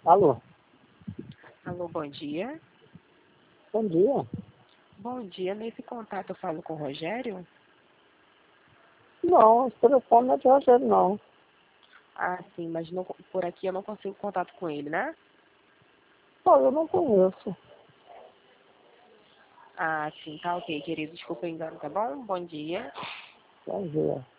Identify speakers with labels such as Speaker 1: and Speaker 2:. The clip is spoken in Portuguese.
Speaker 1: Alô,
Speaker 2: Alô, bom dia.
Speaker 1: bom dia.
Speaker 2: Bom dia, nesse contato eu falo com o Rogério?
Speaker 1: Não, esse telefone não é de Rogério, não.
Speaker 2: Ah, sim, mas por aqui eu não consigo contato com ele, né?
Speaker 1: Pô, eu não conheço.
Speaker 2: Ah, sim, tá ok, querido. Desculpa o engano, tá bom? Bom dia.
Speaker 1: Bom dia.